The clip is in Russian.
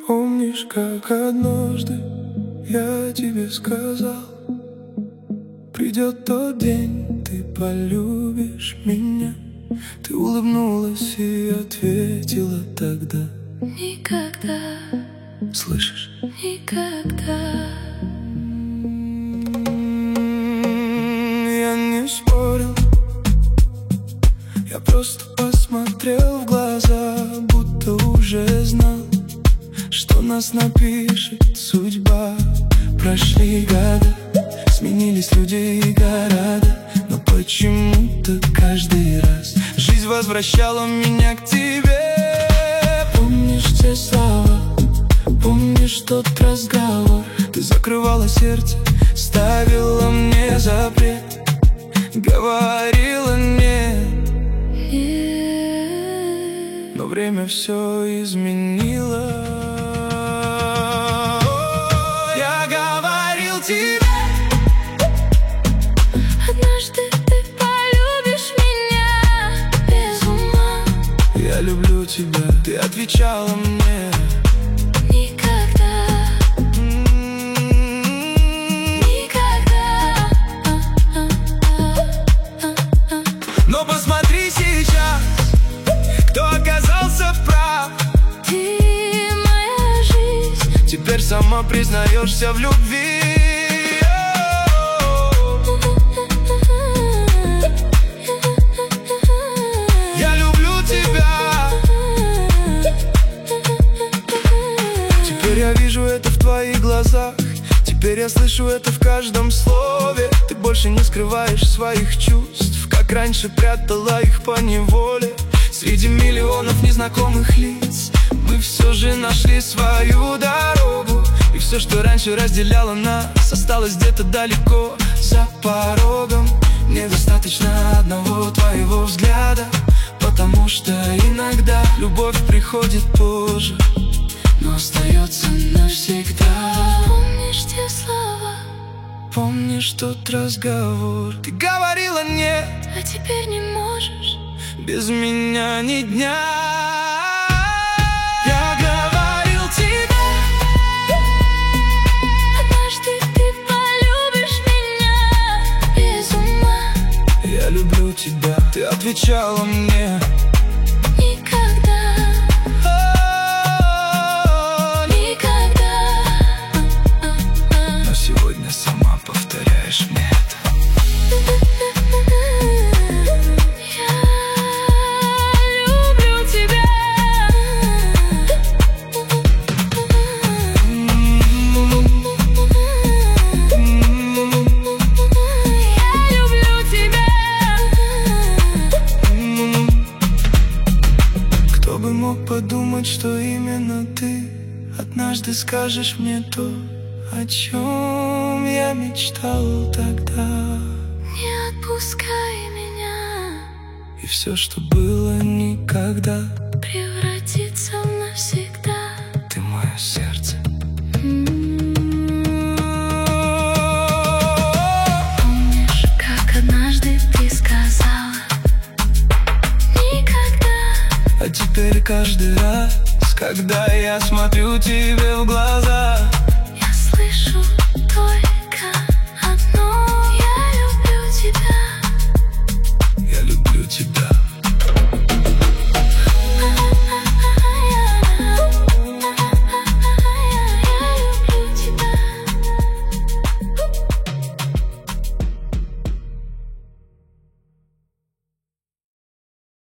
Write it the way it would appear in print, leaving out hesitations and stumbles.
Помнишь, как однажды я тебе сказал: придет тот день, ты полюбишь меня. Ты улыбнулась и ответила тогда: никогда. Слышишь? Никогда. Я не спорил, я просто посмотрел в глаза, будто уже знал, что нас напишет судьба. Прошли года, сменились люди и города, но почему-то каждый раз жизнь возвращала меня к тебе. Помнишь те слова, помнишь тот разговор? Ты закрывала сердце, ставила мне запрет, говорила нет. Но время все изменило. Я говорил тебе: однажды ты полюбишь меня без ума. Я люблю тебя, ты отвечала мне: никогда. Никогда. Но посмотри сейчас, кто оказался прав. Ты моя жизнь. Теперь сама признаешься в любви. Я люблю тебя. Теперь я вижу это в твоих глазах, теперь я слышу это в каждом слове. Ты больше не скрываешь своих чувств, как раньше прятала их поневоле. Среди миллионов незнакомых лиц мы все же нашли свою дорогу. И все, что раньше разделяло нас, осталось где-то далеко за порогом. Мне достаточно одного твоего взгляда, потому что иногда любовь приходит позже, но остается навсегда. Помнишь те слова? Помнишь тот разговор? Ты говорила нет, А теперь не можешь. без меня ни дня. Я говорил тебе: однажды ты полюбишь меня без ума. я люблю тебя, ты отвечала мне: Никогда. Никогда. но сегодня сама повторяешь мне это. Я люблю тебя. Я люблю тебя. Кто бы мог подумать, что именно ты однажды скажешь мне то, о чем я мечтал тогда. Не отпускай меня, И все, что было никогда, превратится навсегда. ты мое сердце. Помнишь, как однажды ты сказала: никогда. А теперь каждый раз, когда я смотрю тебе в глаза, Я слышу твой